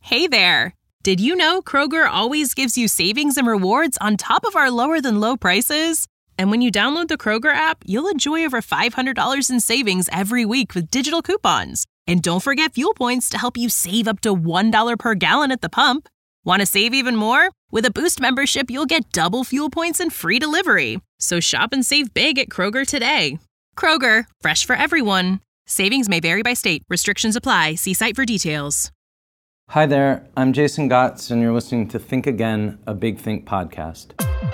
Hey there! Did you know Kroger always gives you savings and rewards on top of our lower-than-low prices? And when you download the Kroger app, you'll enjoy over $500 in savings every week with digital coupons. And don't forget fuel points to help you save up to $1 per gallon at the pump. Want to save even more? With a Boost membership, you'll get double fuel points and free delivery. So shop and save big at Kroger today. Kroger, fresh for everyone. Savings may vary by state. Restrictions apply. See site for details. Hi there, I'm Jason Gotts, and you're listening to Think Again, a Big Think podcast.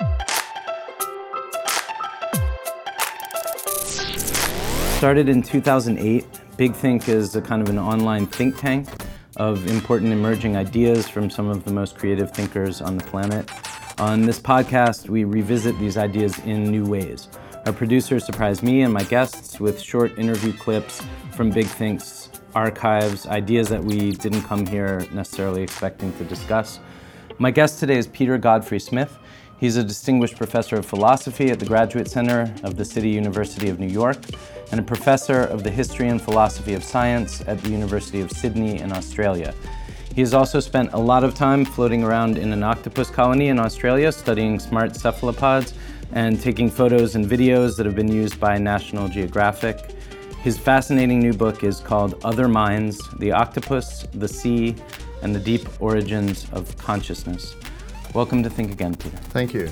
Started in 2008, Big Think is a kind of an online think tank of important emerging ideas from some of the most creative thinkers on the planet. On this podcast, we revisit these ideas in new ways. Our producers surprise me and my guests with short interview clips from Big Think's archives, ideas that we didn't come here necessarily expecting to discuss. My guest today is Peter Godfrey Smith. He's a distinguished professor of philosophy at the Graduate Center of the City University of New York and a professor of the history and philosophy of science at the University of Sydney in Australia. He has also spent a lot of time floating around in an octopus colony in Australia, studying smart cephalopods and taking photos and videos that have been used by National Geographic. His fascinating new book is called Other Minds: The Octopus, the Sea, and the Deep Origins of Consciousness. Welcome to Think Again, Peter. Thank you.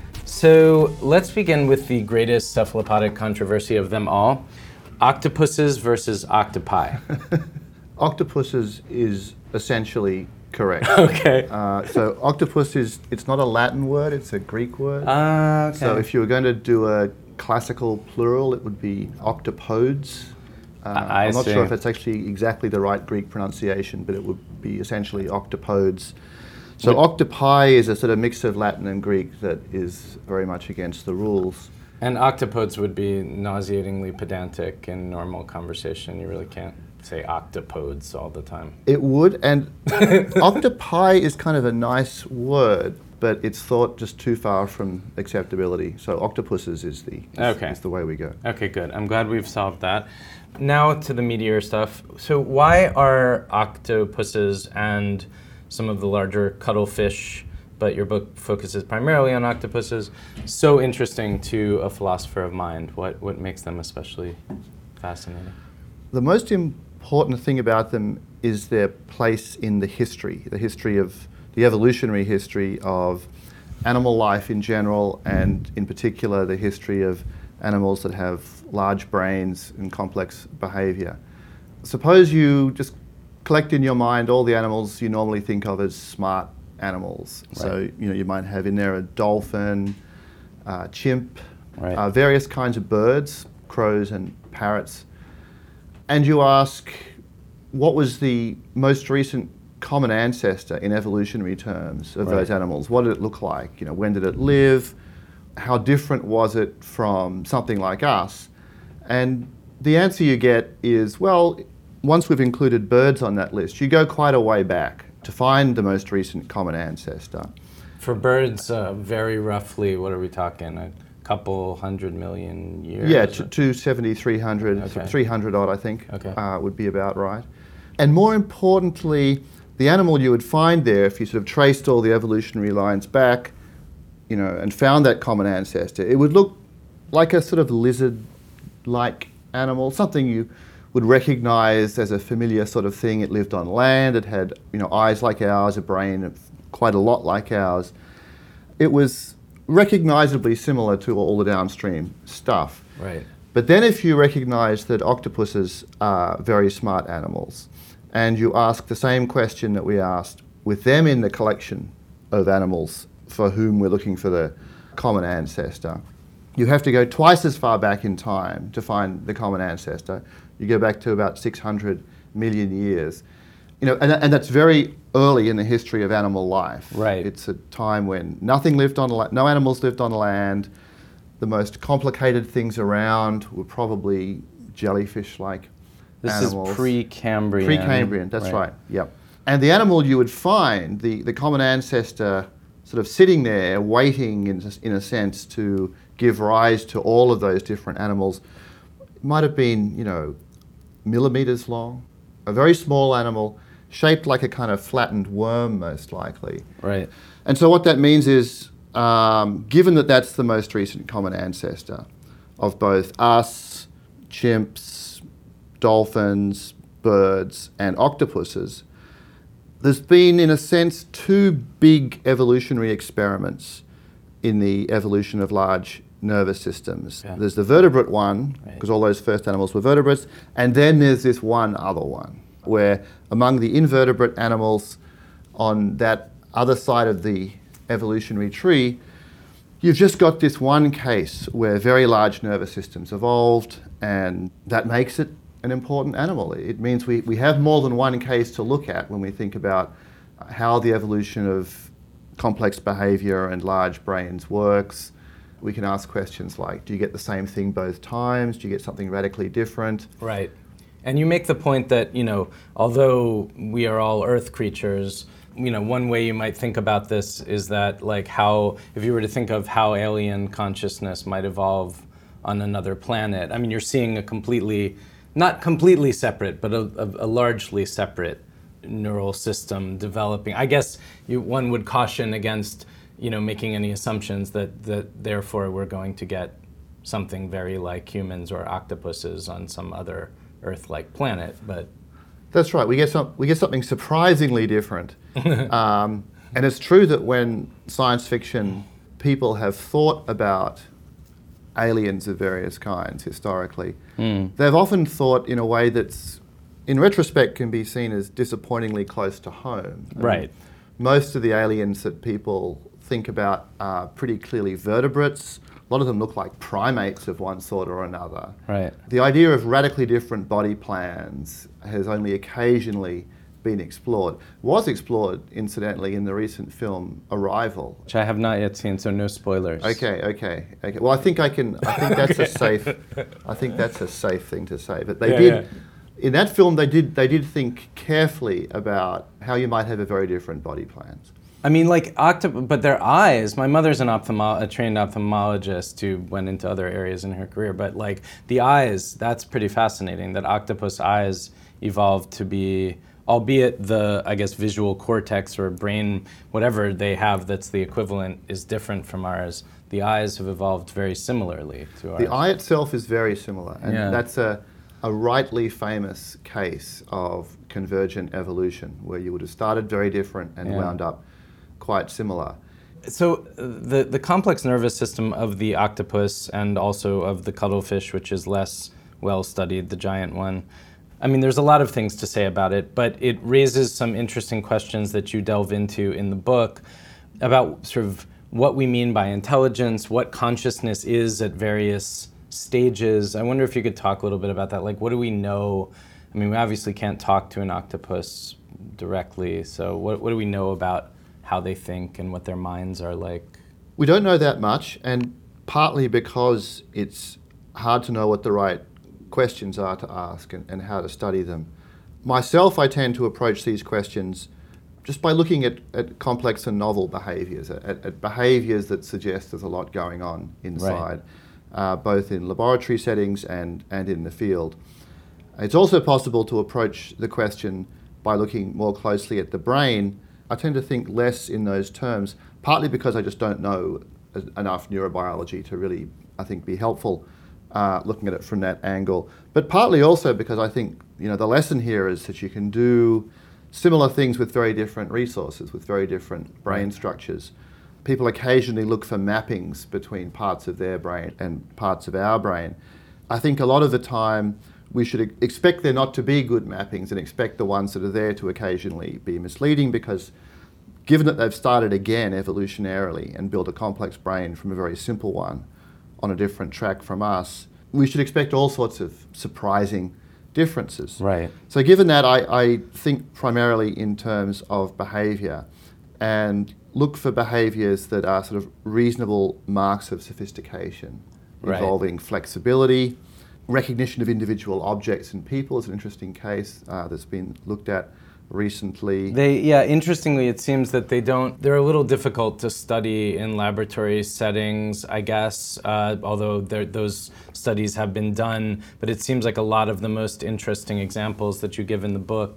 So let's begin with the greatest cephalopodic controversy of them all, octopuses versus octopi. Octopuses is essentially correct. Okay. So octopus it's not a Latin word, it's a Greek word. Okay. So if you were going to do a classical plural, it would be octopodes. I'm not sure if it's actually exactly the right Greek pronunciation, but it would be essentially octopodes. So octopi is a sort of mix of Latin and Greek that is very much against the rules. And octopodes would be nauseatingly pedantic in normal conversation. You really can't say octopodes all the time. It would, and octopi is kind of a nice word, but it's thought just too far from acceptability. So octopuses is the way we go. Okay, good. I'm glad we've solved that. Now to the meatier stuff. So why are octopuses and some of the larger cuttlefish, but your book focuses primarily on octopuses, so interesting to a philosopher of mind? What makes them especially fascinating? The most important thing about them is their place in the history of the evolutionary history of animal life in general, and in particular the history of animals that have large brains and complex behavior. Suppose you just collect in your mind all the animals you normally think of as smart animals. Right. So you might have in there a dolphin, chimp, right. Various kinds of birds, crows and parrots. And you ask, what was the most recent common ancestor in evolutionary terms of those animals? What did it look like? When did it live? How different was it from something like us? And the answer you get is, well, once we've included birds on that list, you go quite a way back to find the most recent common ancestor. For birds, very roughly, what are we talking? A couple 100 million years? Yeah, 270, 300, okay. 300 odd, I think, would be about right. And more importantly, the animal you would find there, if you sort of traced all the evolutionary lines back, and found that common ancestor, it would look like a sort of lizard-like animal, something you would recognize as a familiar sort of thing. It lived on land, it had eyes like ours, a brain quite a lot like ours. It was recognizably similar to all the downstream stuff. Right. But then if you recognize that octopuses are very smart animals, and you ask the same question that we asked with them in the collection of animals for whom we're looking for the common ancestor, you have to go twice as far back in time to find the common ancestor. You go back to about 600 million years. And that's very early in the history of animal life. Right. It's a time when nothing lived on land, no animals lived on land. The most complicated things around were probably jellyfish-like animals. This is Precambrian. Precambrian, that's right. Yep. And the animal you would find, the common ancestor, sort of sitting there waiting in a sense to give rise to all of those different animals, might have been, millimeters long, a very small animal shaped like a kind of flattened worm, most likely. Right. And so what that means is, given that that's the most recent common ancestor of both us, chimps, dolphins, birds, and octopuses, there's been, in a sense, two big evolutionary experiments in the evolution of large nervous systems. Yeah. There's the vertebrate one, because all those first animals were vertebrates, and then there's this one other one, where among the invertebrate animals on that other side of the evolutionary tree, you've just got this one case where very large nervous systems evolved, and that makes it an important animal. It means we have more than one case to look at when we think about how the evolution of complex behavior and large brains works. We can ask questions like, do you get the same thing both times? Do you get something radically different? Right. And you make the point that, although we are all Earth creatures, one way you might think about this is that, like, how, if you were to think of how alien consciousness might evolve on another planet, I mean, you're seeing a completely, not completely separate, but a largely separate neural system developing. I guess one would caution against, making any assumptions that therefore we're going to get something very like humans or octopuses on some other Earth-like planet, but... That's right. We get something surprisingly different. And it's true that when science fiction people have thought about aliens of various kinds historically, they've often thought in a way that's, in retrospect, can be seen as disappointingly close to home. Right. Most of the aliens that people think about are pretty clearly vertebrates. A lot of them look like primates of one sort or another. Right. The idea of radically different body plans has only occasionally been explored. Was explored, incidentally, in the recent film Arrival, which I have not yet seen, so no spoilers. Okay. Well, I think that's a safe thing to say. But they did. Yeah. In that film, they did think carefully about how you might have a very different body plans. I mean, like, but their eyes, my mother's a trained ophthalmologist who went into other areas in her career, but, like, the eyes, that's pretty fascinating, that octopus eyes evolved to be, albeit the, I guess, visual cortex or brain, whatever they have that's the equivalent is different from ours. The eyes have evolved very similarly to ours. The eye itself is very similar, and that's a rightly famous case of convergent evolution, where you would have started very different and wound up quite similar. So the complex nervous system of the octopus and also of the cuttlefish, which is less well studied, the giant one, I mean, there's a lot of things to say about it, but it raises some interesting questions that you delve into in the book about sort of what we mean by intelligence, what consciousness is at various stages. I wonder if you could talk a little bit about that. Like, what do we know? I mean, we obviously can't talk to an octopus directly, so what do we know about how they think and what their minds are like? We don't know that much, and partly because it's hard to know what the right questions are to ask and how to study them. Myself, I tend to approach these questions just by looking at complex and novel behaviours, at behaviours that suggest there's a lot going on inside, both in laboratory settings and in the field. It's also possible to approach the question by looking more closely at the brain. I tend to think less in those terms, partly because I just don't know enough neurobiology to really, I think, be helpful looking at it from that angle. But partly also because I think, the lesson here is that you can do similar things with very different resources, with very different brain structures. People occasionally look for mappings between parts of their brain and parts of our brain. I think a lot of the time we should expect there not to be good mappings and expect the ones that are there to occasionally be misleading, because given that they've started again evolutionarily and built a complex brain from a very simple one on a different track from us, we should expect all sorts of surprising differences. Right. So given that, I think primarily in terms of behaviour and look for behaviours that are sort of reasonable marks of sophistication, involving flexibility. Recognition of individual objects and people is an interesting case that's been looked at recently. Interestingly, it seems that they're a little difficult to study in laboratory settings, I guess, although those studies have been done, but it seems like a lot of the most interesting examples that you give in the book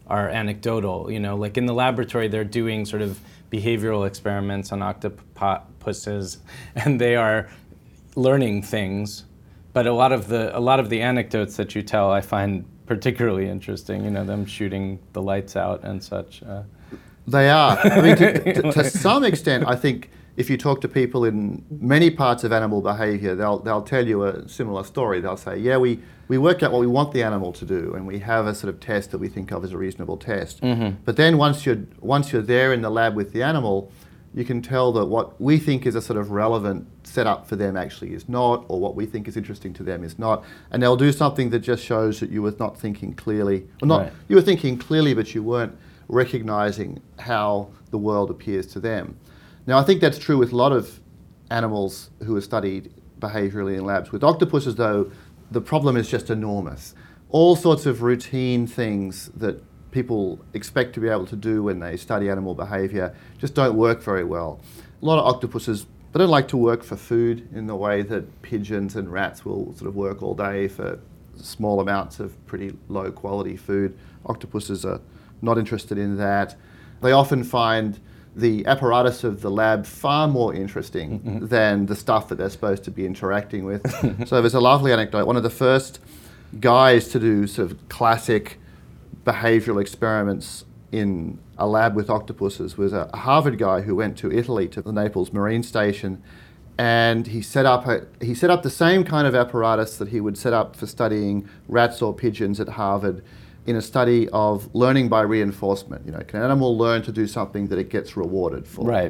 are anecdotal. Like in the laboratory, they're doing sort of behavioral experiments on octopuses, and they are learning things. But a lot of the anecdotes that you tell, I find particularly interesting. Them shooting the lights out and such. They are. I mean, to some extent, I think if you talk to people in many parts of animal behavior, they'll tell you a similar story. They'll say, yeah, we work out what we want the animal to do, and we have a sort of test that we think of as a reasonable test. Mm-hmm. But then once you're there in the lab with the animal, you can tell that what we think is a sort of relevant setup for them actually is not, or what we think is interesting to them is not. And they'll do something that just shows that you were not thinking clearly. Right. You were thinking clearly, but you weren't recognizing how the world appears to them. Now, I think that's true with a lot of animals who are studied behaviorally in labs. With octopuses, though, the problem is just enormous. All sorts of routine things that people expect to be able to do when they study animal behavior just don't work very well. A lot of octopuses, they don't like to work for food in the way that pigeons and rats will sort of work all day for small amounts of pretty low quality food. Octopuses are not interested in that. They often find the apparatus of the lab far more interesting than the stuff that they're supposed to be interacting with. So there's a lovely anecdote. One of the first guys to do sort of classic behavioral experiments in a lab with octopuses was a Harvard guy who went to Italy, to the Naples Marine Station, and he set up the same kind of apparatus that he would set up for studying rats or pigeons at Harvard in a study of learning by reinforcement. Can an animal learn to do something that it gets rewarded for? Right.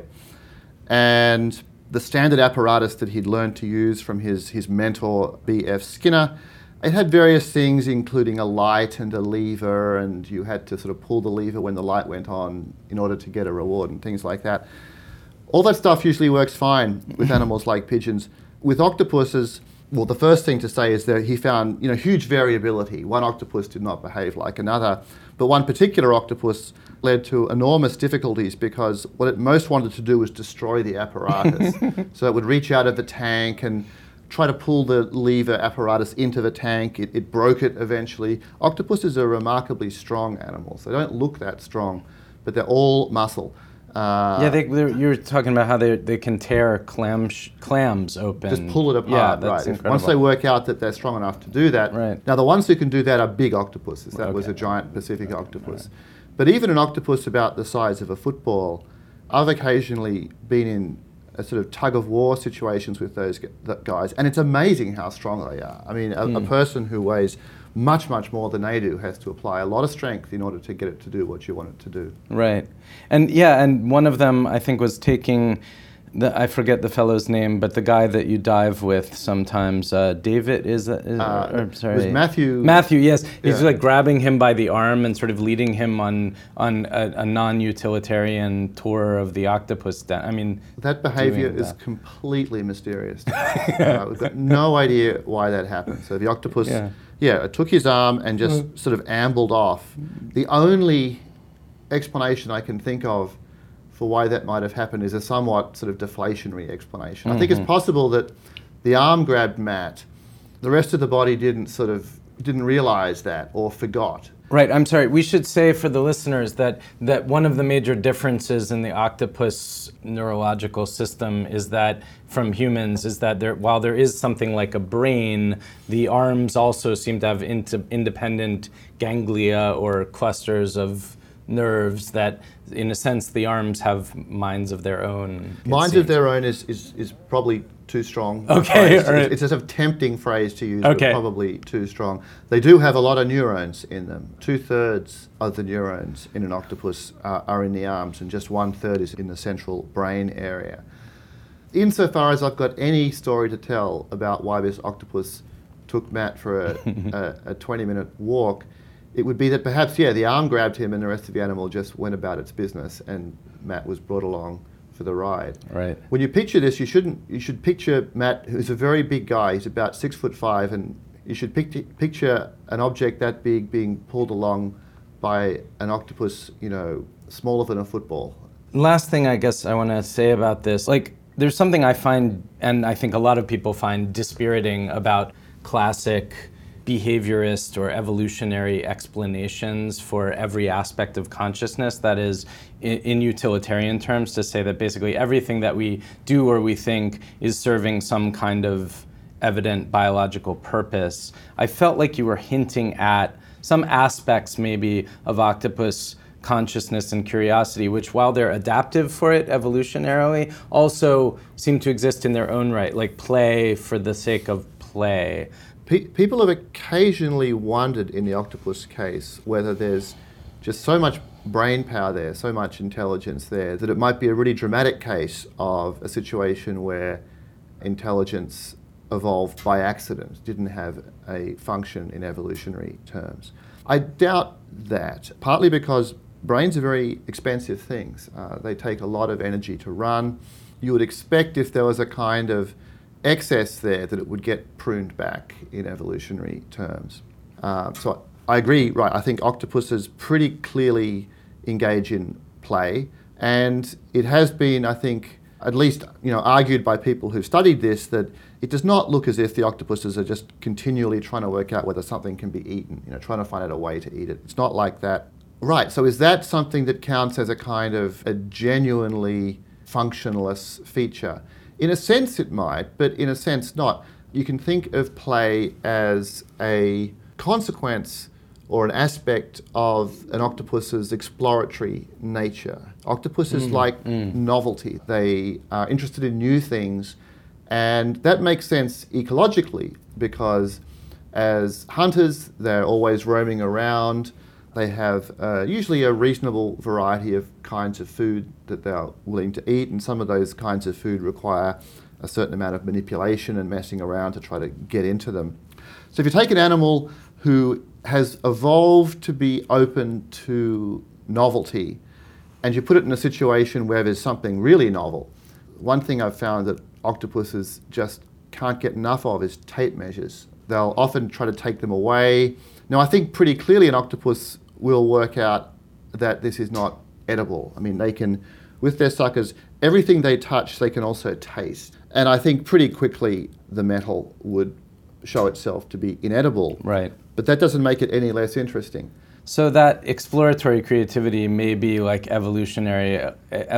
And the standard apparatus that he'd learned to use from his mentor, B.F. Skinner, it had various things, including a light and a lever, and you had to sort of pull the lever when the light went on in order to get a reward and things like that. All that stuff usually works fine with animals like pigeons. With octopuses, well, the first thing to say is that he found huge variability. One octopus did not behave like another, but one particular octopus led to enormous difficulties because what it most wanted to do was destroy the apparatus. So it would reach out of the tank and try to pull the lever apparatus into the tank. It broke it eventually. Octopuses are remarkably strong animals. They don't look that strong, but they're all muscle. You're talking about how they can tear clams open. Just pull it apart, that's right. Incredible. Once they work out that they're strong enough to do that. Right. Now, the ones who can do that are big octopuses. That was a giant Pacific octopus. Right. But even an octopus about the size of a football, I've occasionally been in a sort of tug-of-war situations with those guys, and it's amazing how strong they are. I mean, a person who weighs much, much more than they do has to apply a lot of strength in order to get it to do what you want it to do. Right. And one of them, I think, was taking, I forget the fellow's name, but the guy that you dive with sometimes, David, sorry. It was Matthew. Matthew, yes. He's like grabbing him by the arm and sort of leading him on a non-utilitarian tour of the octopus. That behavior is completely mysterious. We've got no idea why that happened. So the octopus... it took his arm and just sort of ambled off. The only explanation I can think of for why that might have happened is a somewhat sort of deflationary explanation. I think it's possible that the arm grabbed Matt. The rest of the body didn't realize that or forgot. Right, I'm sorry. We should say for the listeners that one of the major differences in the octopus neurological system is that from humans is that while there is something like a brain, the arms also seem to have independent ganglia or clusters of nerves that, in a sense, the arms have minds of their own. Minds of their own is probably too strong. Okay, all right. It's a sort of tempting phrase to use, but probably too strong. They do have a lot of neurons in them. 2/3 of the neurons in an octopus are in the arms, and just 1/3 is in the central brain area. Insofar as I've got any story to tell about why this octopus took Matt for a 20-minute walk, it would be that perhaps, the arm grabbed him and the rest of the animal just went about its business and Matt was brought along for the ride. Right. When you picture this, you should picture Matt, who's a very big guy. He's about 6'5", and you should picture an object that big being pulled along by an octopus, smaller than a football. Last thing I guess I want to say about this, there's something I find, and I think a lot of people find dispiriting about classic behaviorist or evolutionary explanations for every aspect of consciousness. That is, in utilitarian terms, to say that basically everything that we do or we think is serving some kind of evident biological purpose. I felt like you were hinting at some aspects maybe of octopus consciousness and curiosity, which, while they're adaptive for it evolutionarily, also seem to exist in their own right, like play for the sake of play. People have occasionally wondered in the octopus case whether there's just so much brain power there, so much intelligence there, that it might be a really dramatic case of a situation where intelligence evolved by accident, didn't have a function in evolutionary terms. I doubt that, partly because brains are very expensive things. They take a lot of energy to run. You would expect if there was a kind of excess there that it would get pruned back in evolutionary terms. So I agree, right, I think octopuses pretty clearly engage in play, and it has been, I think, at least argued by people who've studied this, that it does not look as if the octopuses are just continually trying to work out whether something can be eaten, trying to find out a way to eat it. It's not like that. Right, so is that something that counts as a kind of a genuinely functionless feature? In a sense it might, but in a sense not. You can think of play as a consequence or an aspect of an octopus's exploratory nature. Octopuses like novelty. They are interested in new things, and that makes sense ecologically because as hunters, they're always roaming around. They have usually a reasonable variety of kinds of food that they're willing to eat, and some of those kinds of food require a certain amount of manipulation and messing around to try to get into them. So if you take an animal who has evolved to be open to novelty, and you put it in a situation where there's something really novel, one thing I've found that octopuses just can't get enough of is tape measures. They'll often try to take them away. Now, I think pretty clearly an octopus will work out that this is not edible. I mean, they can, with their suckers, everything they touch, they can also taste. And I think pretty quickly the metal would show itself to be inedible. Right. But that doesn't make it any less interesting. So that exploratory creativity may be like evolutionarily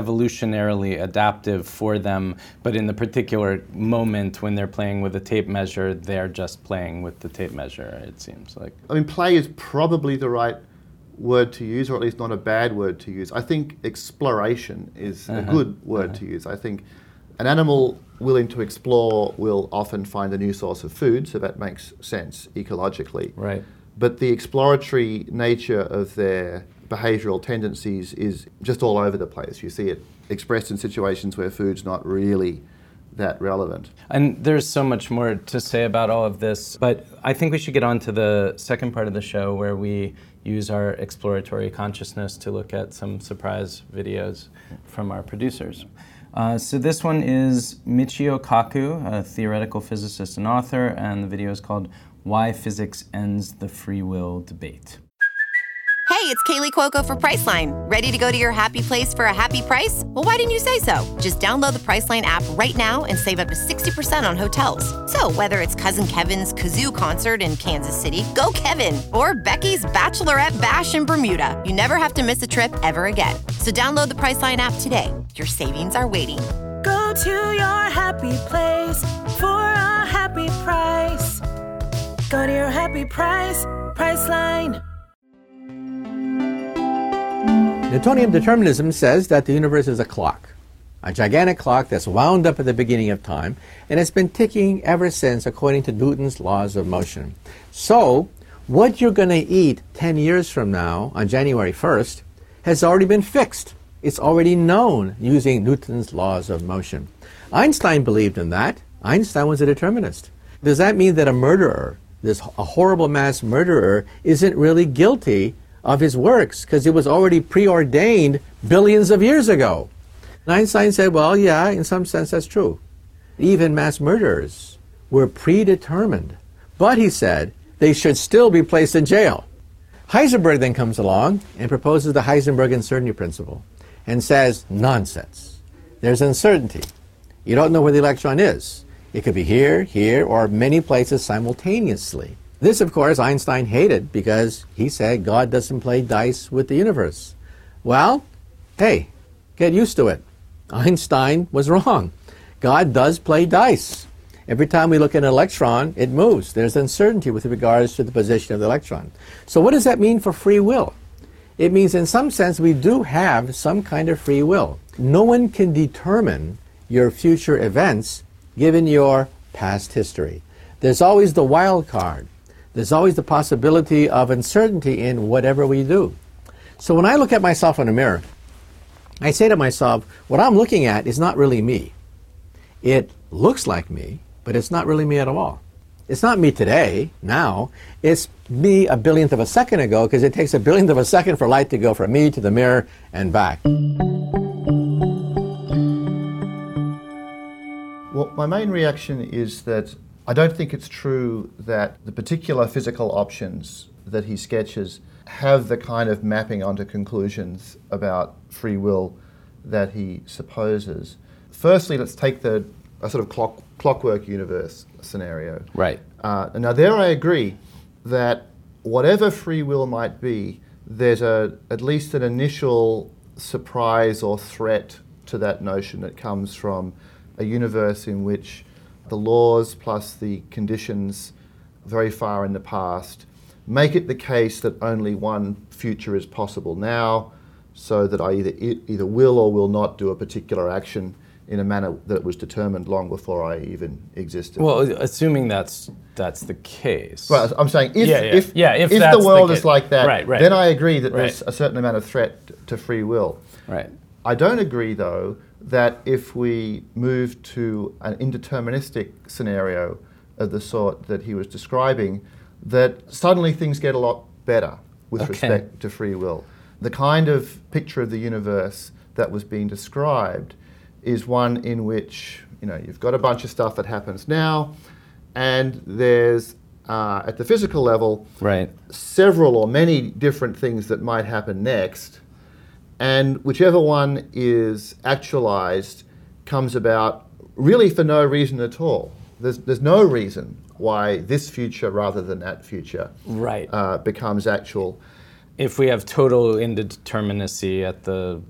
adaptive for them, but in the particular moment when they're playing with a tape measure, they're just playing with the tape measure, it seems like. I mean, play is probably the right word to use, or at least not a bad word to use. I think exploration is a good word to use. I think an animal willing to explore will often find a new source of food, so that makes sense ecologically. Right. But the exploratory nature of their behavioural tendencies is just all over the place. You see it expressed in situations where food's not really that relevant. And there's so much more to say about all of this, but I think we should get on to the second part of the show where we use our exploratory consciousness to look at some surprise videos from our producers. So this one is Michio Kaku, a theoretical physicist and author, and the video is called Why Physics Ends the Free Will Debate. Hey, it's Kaylee Cuoco for Priceline. Ready to go to your happy place for a happy price? Well, why didn't you say so? Just download the Priceline app right now and save up to 60% on hotels. So whether it's Cousin Kevin's Kazoo Concert in Kansas City, go Kevin, or Becky's Bachelorette Bash in Bermuda, you never have to miss a trip ever again. So download the Priceline app today. Your savings are waiting. Go to your happy place for a happy price. Go to your happy price, Priceline. Newtonian determinism says that the universe is a clock, a gigantic clock that's wound up at the beginning of time, and it's been ticking ever since according to Newton's laws of motion. So, what you're going to eat 10 years from now, on January 1st, has already been fixed. It's already known using Newton's laws of motion. Einstein believed in that. Einstein was a determinist. Does that mean that a murderer, a horrible mass murderer, isn't really guilty of his works because it was already preordained billions of years ago? And Einstein said, well, yeah, in some sense that's true. Even mass murderers were predetermined. But he said they should still be placed in jail. Heisenberg then comes along and proposes the Heisenberg uncertainty principle and says, nonsense. There's uncertainty. You don't know where the electron is. It could be here, here, or many places simultaneously. This, of course, Einstein hated because he said God doesn't play dice with the universe. Well, hey, get used to it. Einstein was wrong. God does play dice. Every time we look at an electron, it moves. There's uncertainty with regards to the position of the electron. So what does that mean for free will? It means in some sense we do have some kind of free will. No one can determine your future events given your past history. There's always the wild card. There's always the possibility of uncertainty in whatever we do. So when I look at myself in a mirror, I say to myself, what I'm looking at is not really me. It looks like me, but it's not really me at all. It's not me today, now. It's me a billionth of a second ago, because it takes a billionth of a second for light to go from me to the mirror and back. Well, my main reaction is that I don't think it's true that the particular physical options that he sketches have the kind of mapping onto conclusions about free will that he supposes. Firstly, let's take a sort of clockwork universe scenario. Right. Now there I agree that whatever free will might be, there's at least an initial surprise or threat to that notion that comes from a universe in which the laws plus the conditions very far in the past make it the case that only one future is possible now, so that I either will or will not do a particular action in a manner that was determined long before I even existed. Well, assuming that's the case. Right, I'm saying if that's the world the is like that, right. then I agree that there's a certain amount of threat to free will. Right. I don't agree, though, that if we move to an indeterministic scenario of the sort that he was describing, that suddenly things get a lot better with respect to free will. The kind of picture of the universe that was being described is one in which, you've got a bunch of stuff that happens now, and there's, at the physical level, several or many different things that might happen next, and whichever one is actualized comes about really for no reason at all. There's no reason why this future rather than that future becomes actual. If we have total indeterminacy at the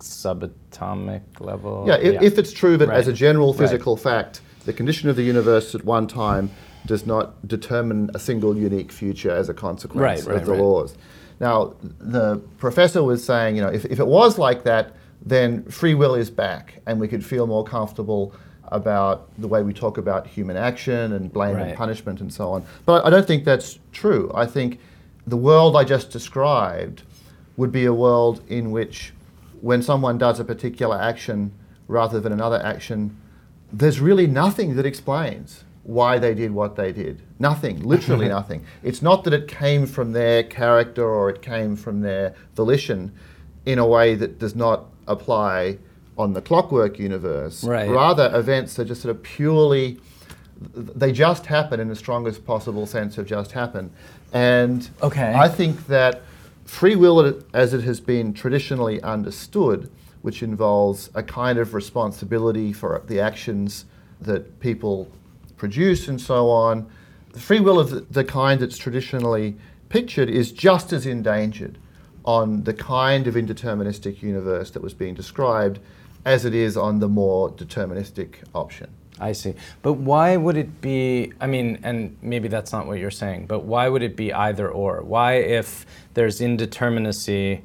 subatomic level. If it's true that as a general physical fact, the condition of the universe at one time does not determine a single unique future as a consequence of the laws. Now, the professor was saying, if it was like that, then free will is back, and we could feel more comfortable about the way we talk about human action and blame and punishment and so on. But I don't think that's true. I think the world I just described would be a world in which when someone does a particular action rather than another action, there's really nothing that explains why they did what they did. Nothing, literally nothing. It's not that it came from their character or it came from their volition in a way that does not apply on the clockwork universe. Rather, events are just sort of purely, they just happen in the strongest possible sense of just happen. And I think that free will, as it has been traditionally understood, which involves a kind of responsibility for the actions that people produce and so on, free will of the kind that's traditionally pictured is just as endangered on the kind of indeterministic universe that was being described as it is on the more deterministic option. I see. But why would it be, and maybe that's not what you're saying, but why would it be either or? Why, if there's indeterminacy,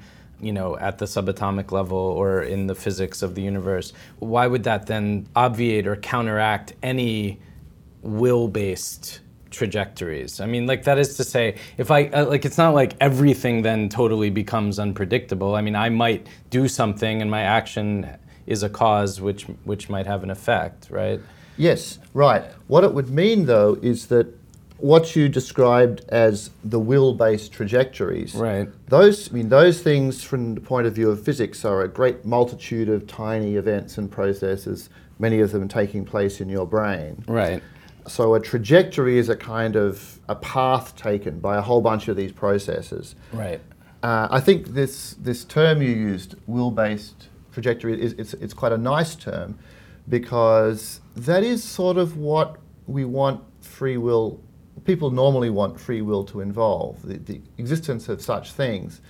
at the subatomic level or in the physics of the universe, why would that then obviate or counteract any will-based trajectories? That is to say, if it's not like everything then totally becomes unpredictable. I might do something and my action is a cause which might have an effect, right? Yes, right. What it would mean, though, is that what you described as the will-based trajectories, those things from the point of view of physics are a great multitude of tiny events and processes, many of them taking place in your brain. So a trajectory is a kind of a path taken by a whole bunch of these processes. I think this term you used, will-based trajectory, it's quite a nice term, because that is sort of what we want free will people normally want free will to involve, the existence of such things.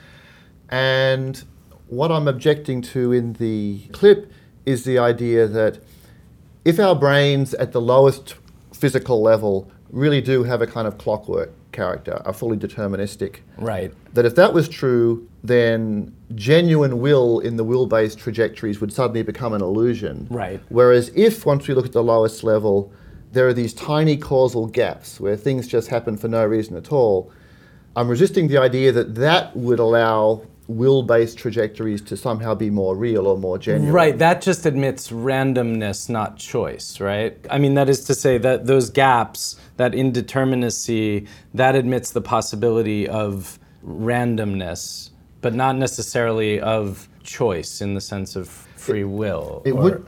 And what I'm objecting to in the clip is the idea that if our brains at the lowest physical level really do have a kind of clockwork character, are fully deterministic, Right. that if that was true, then genuine will in the will-based trajectories would suddenly become an illusion. Right. Whereas if, once we look at the lowest level, there are these tiny causal gaps where things just happen for no reason at all, I'm resisting the idea that that would allow will-based trajectories to somehow be more real or more genuine. Right, that just admits randomness, not choice, right? I mean, that is to say that those gaps, that indeterminacy, that admits the possibility of randomness, but not necessarily of choice in the sense of free will. It would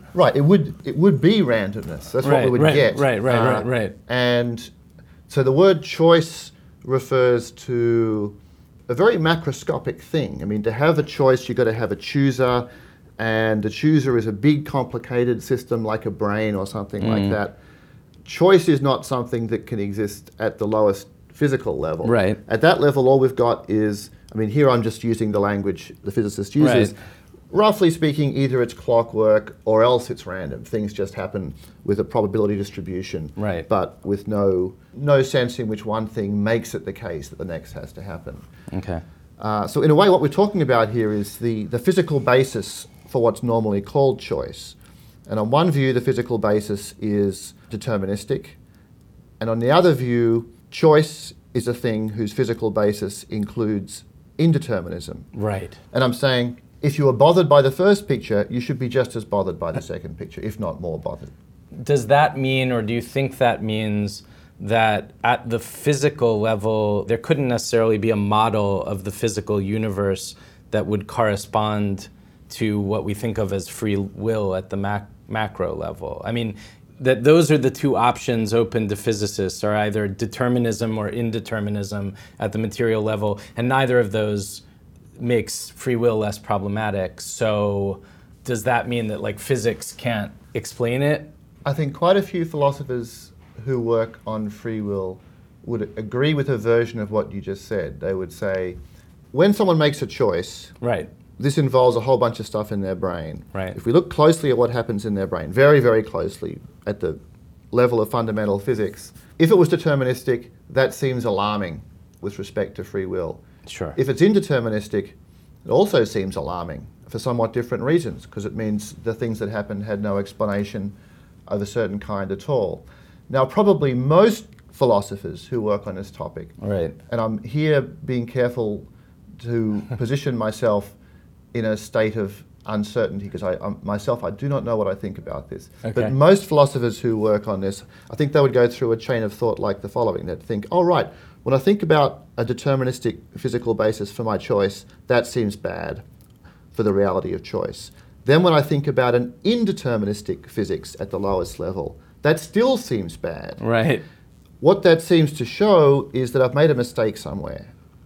be randomness. That's what we would get. Right. And so the word choice refers to a very macroscopic thing. I mean, to have a choice, you've got to have a chooser, and the chooser is a big, complicated system like a brain or something like that. Choice is not something that can exist at the lowest physical level. Right. At that level, all we've got is, I mean, here I'm just using the language the physicist uses. Right. Roughly speaking, either it's clockwork or else it's random. Things just happen with a probability distribution, Right. but with no sense in which one thing makes it the case that the next has to happen. Okay. So in a way, what we're talking about here is the physical basis for what's normally called choice. And on one view, the physical basis is deterministic. And on the other view, choice is a thing whose physical basis includes indeterminism. Right. And I'm saying, if you were bothered by the first picture, you should be just as bothered by the second picture, if not more bothered. Does that mean, or do you think that means, that at the physical level, there couldn't necessarily be a model of the physical universe that would correspond to what we think of as free will at the macro level? I mean, that those are the two options open to physicists, are either determinism or indeterminism at the material level, and neither of those makes free will less problematic. So does that mean that like physics can't explain it? I think quite a few philosophers who work on free will would agree with a version of what you just said. They would say, when someone makes a choice, Right. this involves a whole bunch of stuff in their brain. Right. If we look closely at what happens in their brain, very, very closely, at the level of fundamental physics, if it was deterministic, that seems alarming with respect to free will. Sure. If it's indeterministic, it also seems alarming for somewhat different reasons, because it means the things that happened had no explanation of a certain kind at all. Now, probably most philosophers who work on this topic, Right. and I'm here being careful to position myself in a state of uncertainty, because I do not know what I think about this. Okay. But most philosophers who work on this, I think they would go through a chain of thought like the following. They'd think, oh, right, when I think about a deterministic physical basis for my choice, that seems bad for the reality of choice. Then when I think about an indeterministic physics at the lowest level, that still seems bad. Right. What that seems to show is that I've made a mistake somewhere,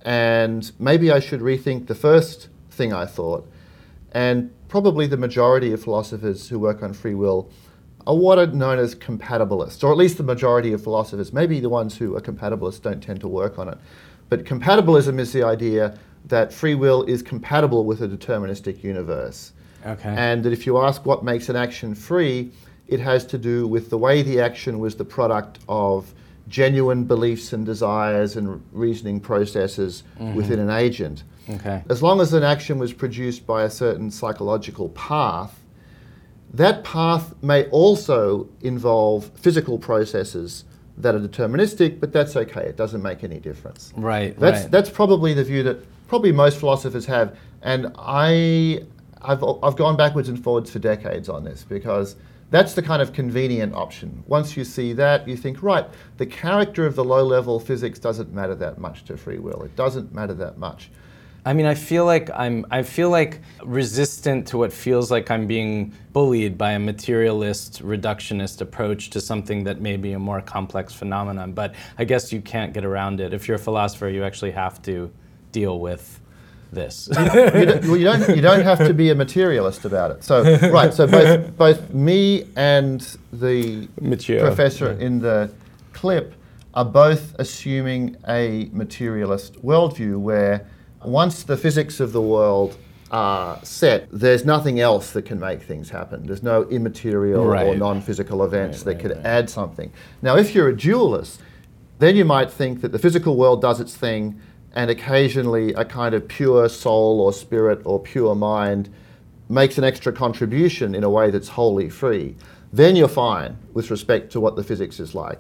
and maybe I should rethink the first thing I thought. And probably the majority of philosophers who work on free will are what are known as compatibilists, or at least the majority of philosophers. Maybe the ones who are compatibilists don't tend to work on it. But compatibilism is the idea that free will is compatible with a deterministic universe. Okay. And that if you ask what makes an action free, it has to do with the way the action was the product of genuine beliefs and desires and reasoning processes within an agent. Okay. As long as an action was produced by a certain psychological path, that path may also involve physical processes that are deterministic, but that's okay, it doesn't make any difference. Right. That's probably the view that probably most philosophers have, and I've gone backwards and forwards for decades on this, because that's the kind of convenient option. Once you see that, you think, right, the character of the low-level physics doesn't matter that much to free will. It doesn't matter that much. I mean, I feel like resistant to what feels like I'm being bullied by a materialist, reductionist approach to something that may be a more complex phenomenon. But I guess you can't get around it. If you're a philosopher, you actually have to deal with this. You don't have to be a materialist about it. So right, so both me and the professor in the clip are both assuming a materialist worldview where once the physics of the world are set, there's nothing else that can make things happen. There's no immaterial or non-physical events that could add something. Now, if you're a dualist, then you might think that the physical world does its thing and occasionally a kind of pure soul or spirit or pure mind makes an extra contribution in a way that's wholly free. Then you're fine with respect to what the physics is like.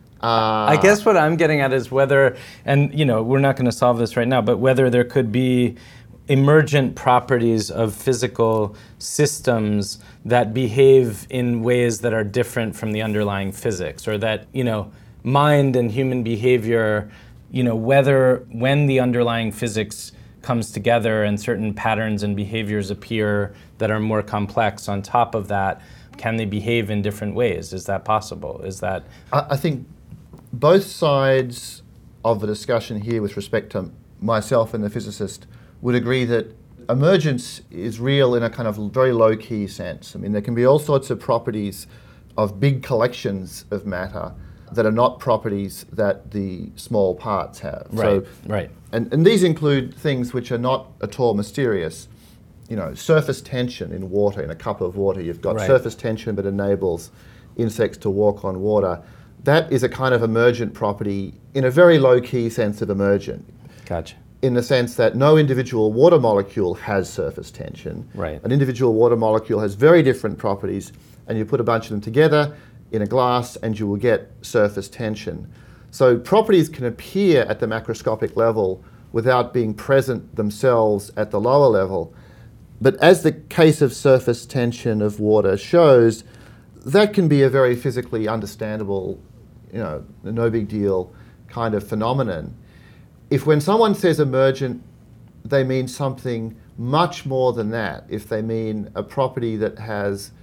I guess what I'm getting at is whether, and we're not going to solve this right now, but whether there could be emergent properties of physical systems that behave in ways that are different from the underlying physics, or that, mind and human behavior, whether when the underlying physics comes together and certain patterns and behaviors appear that are more complex on top of that, can they behave in different ways? Is that possible? Is that... I think both sides of the discussion here with respect to myself and the physicist would agree that emergence is real in a kind of very low-key sense. I mean, there can be all sorts of properties of big collections of matter that are not properties that the small parts have. Right. And these include things which are not at all mysterious. Surface tension in water, in a cup of water, you've got surface tension that enables insects to walk on water. That is a kind of emergent property in a very low-key sense of emergent. Gotcha. In the sense that no individual water molecule has surface tension. Right. An individual water molecule has very different properties, and you put a bunch of them together in a glass and you will get surface tension. So properties can appear at the macroscopic level without being present themselves at the lower level. But as the case of surface tension of water shows, that can be a very physically understandable, no big deal kind of phenomenon. If when someone says emergent, they mean something much more than that. If they mean a property that has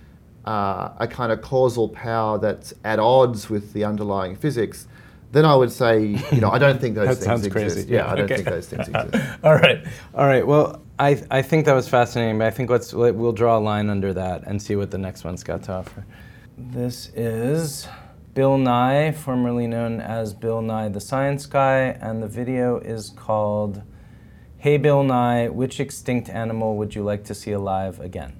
a kind of causal power that's at odds with the underlying physics, then I would say, I don't think those things exist. Crazy. Yeah, I don't think those things exist. All right. Well, I think that was fascinating, but I think we'll draw a line under that and see what the next one's got to offer. This is Bill Nye, formerly known as Bill Nye the Science Guy, and the video is called Hey Bill Nye, which extinct animal would you like to see alive again?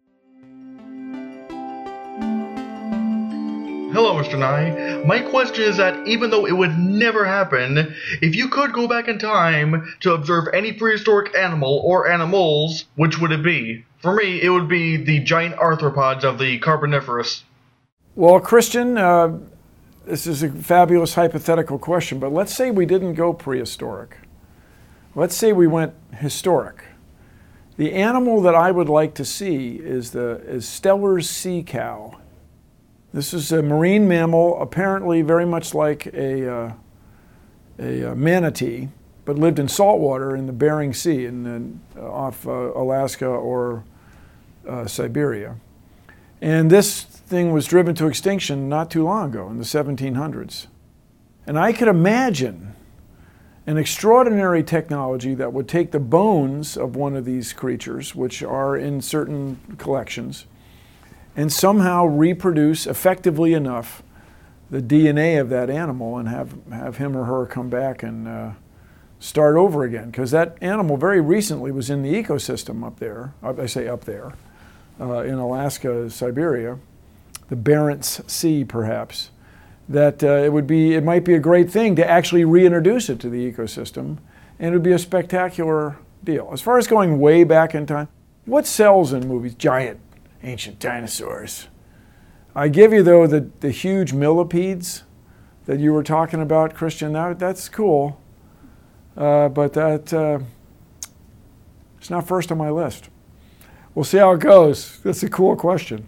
Hello, Mr. Nye. My question is that even though it would never happen, if you could go back in time to observe any prehistoric animal or animals, which would it be? For me, it would be the giant arthropods of the Carboniferous. Well, Christian, this is a fabulous hypothetical question, but let's say we didn't go prehistoric. Let's say we went historic. The animal that I would like to see is Steller's sea cow. This is a marine mammal, apparently very much like a manatee, but lived in saltwater in the Bering Sea off Alaska or Siberia. And this thing was driven to extinction not too long ago, in the 1700s. And I could imagine an extraordinary technology that would take the bones of one of these creatures, which are in certain collections, and somehow reproduce effectively enough the DNA of that animal and have him or her come back and start over again. Because that animal very recently was in the ecosystem up there, I say up there, in Alaska, Siberia, the Barents Sea perhaps, that it might be a great thing to actually reintroduce it to the ecosystem, and it would be a spectacular deal. As far as going way back in time, what sells in movies? Giant ancient dinosaurs. I give you, though, the huge millipedes that you were talking about, Christian. That's cool, but it's not first on my list. We'll see how it goes. That's a cool question.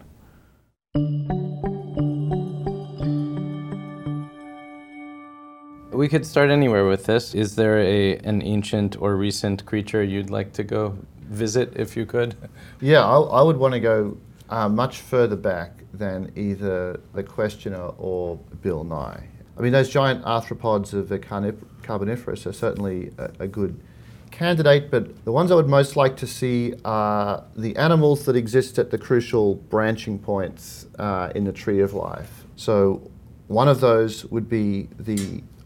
We could start anywhere with this. Is there an ancient or recent creature you'd like to go visit, if you could? Yeah, I would want to go much further back than either the questioner or Bill Nye. I mean, those giant arthropods of the Carboniferous are certainly a good candidate, but the ones I would most like to see are the animals that exist at the crucial branching points in the tree of life. So one of those would be the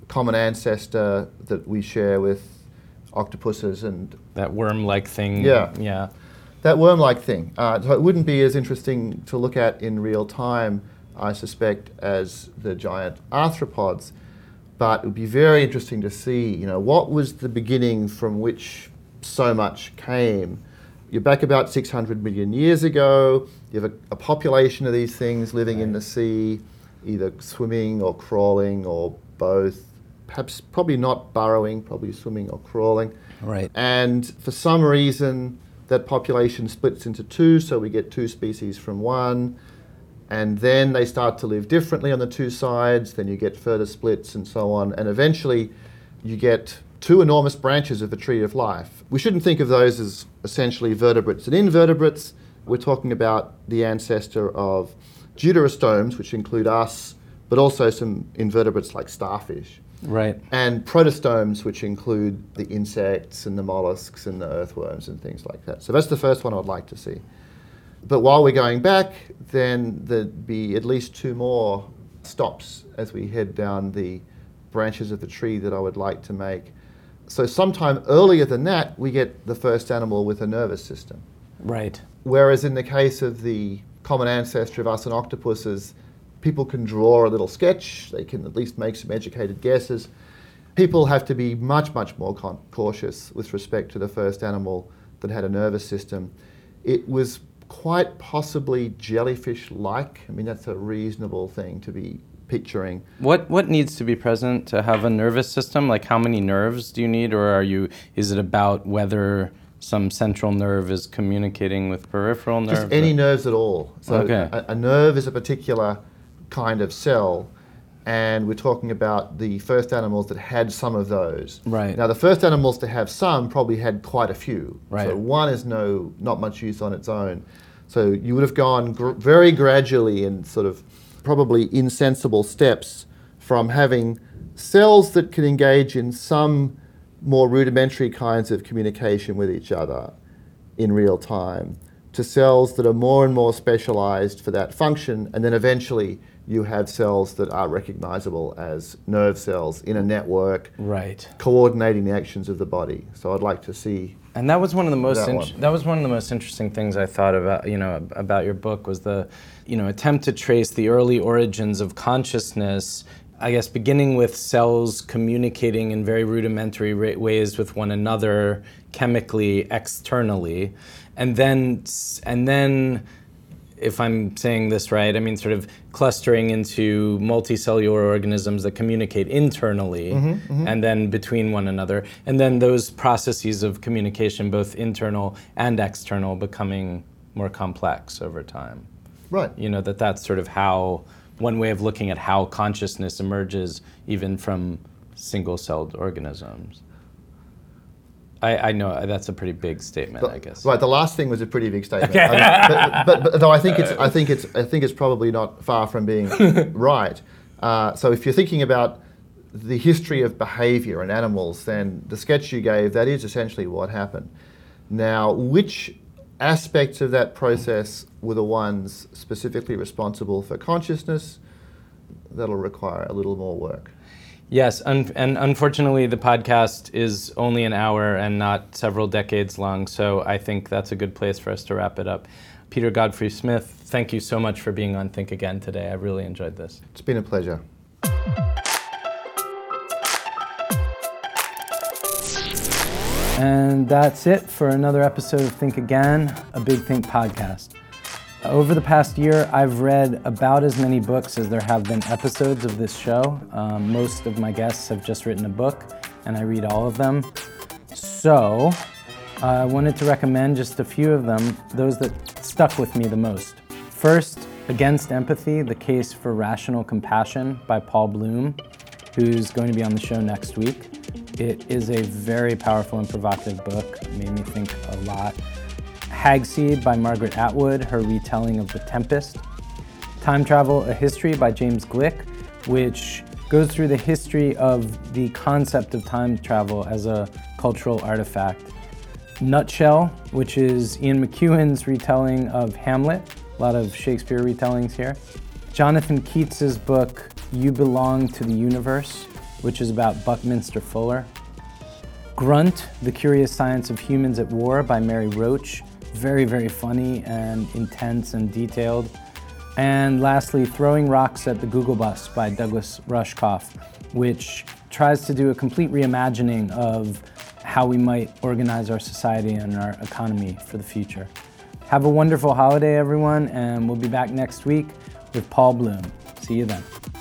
common ancestor that we share with octopuses and That worm-like thing. Yeah. That worm-like thing. So it wouldn't be as interesting to look at in real time, I suspect, as the giant arthropods, but it would be very interesting to see, what was the beginning from which so much came. You're back about 600 million years ago. You have a population of these things living in the sea, either swimming or crawling or both. Perhaps probably not burrowing, probably swimming or crawling. Right. And for some reason, that population splits into two, so we get two species from one. And then they start to live differently on the two sides. Then you get further splits and so on. And eventually, you get two enormous branches of the tree of life. We shouldn't think of those as essentially vertebrates and invertebrates. We're talking about the ancestor of deuterostomes, which include us, but also some invertebrates like starfish. Right. And protostomes, which include the insects and the mollusks and the earthworms and things like that. So that's the first one I'd like to see. But while we're going back, then there'd be at least two more stops as we head down the branches of the tree that I would like to make. So sometime earlier than that, we get the first animal with a nervous system. Right. Whereas in the case of the common ancestor of us and octopuses, people can draw a little sketch, they can at least make some educated guesses. People have to be much, much more cautious with respect to the first animal that had a nervous system. It was quite possibly jellyfish-like. I mean, that's a reasonable thing to be picturing. What needs to be present to have a nervous system? Like, how many nerves do you need, or is it about whether some central nerve is communicating with peripheral nerves? Just any nerves at all. So okay. a nerve is a particular kind of cell, and we're talking about the first animals that had some of those. Right. Now, the first animals to have some probably had quite a few. Right. So one is not much use on its own. So you would have gone very gradually and sort of probably insensible steps from having cells that can engage in some more rudimentary kinds of communication with each other in real time to cells that are more and more specialized for that function, and then eventually you have cells that are recognizable as nerve cells in a network, right, coordinating the actions of the body. So I'd like to see. And that was one of the most that was one of the most interesting things I thought about, about your book, was the, attempt to trace the early origins of consciousness, I guess beginning with cells communicating in very rudimentary ways with one another chemically, externally, and then if I'm saying this right, I mean sort of clustering into multicellular organisms that communicate internally and then between one another. And then those processes of communication, both internal and external, becoming more complex over time. Right. That's sort of how, one way of looking at how consciousness emerges even from single-celled organisms. I know that's a pretty big statement, I guess. Right, the last thing was a pretty big statement. Okay. But though I think it's probably not far from being right. So if you're thinking about the history of behavior in animals, then the sketch you gave, that is essentially what happened. Now, which aspects of that process were the ones specifically responsible for consciousness? That'll require a little more work. Yes, and unfortunately the podcast is only an hour and not several decades long, so I think that's a good place for us to wrap it up. Peter Godfrey-Smith, thank you so much for being on Think Again today. I really enjoyed this. It's been a pleasure. And that's it for another episode of Think Again, a Big Think podcast. Over the past year, I've read about as many books as there have been episodes of this show. Most of my guests have just written a book, and I read all of them. So I wanted to recommend just a few of them, those that stuck with me the most. First, Against Empathy, The Case for Rational Compassion by Paul Bloom, who's going to be on the show next week. It is a very powerful and provocative book. It made me think a lot. Hagseed by Margaret Atwood, her retelling of The Tempest. Time Travel, A History by James Glick, which goes through the history of the concept of time travel as a cultural artifact. Nutshell, which is Ian McEwan's retelling of Hamlet, a lot of Shakespeare retellings here. Jonathan Keats's book, You Belong to the Universe, which is about Buckminster Fuller. Grunt, The Curious Science of Humans at War by Mary Roach. Very, very funny and intense and detailed. And lastly, Throwing Rocks at the Google Bus by Douglas Rushkoff, which tries to do a complete reimagining of how we might organize our society and our economy for the future. Have a wonderful holiday, everyone, and we'll be back next week with Paul Bloom. See you then.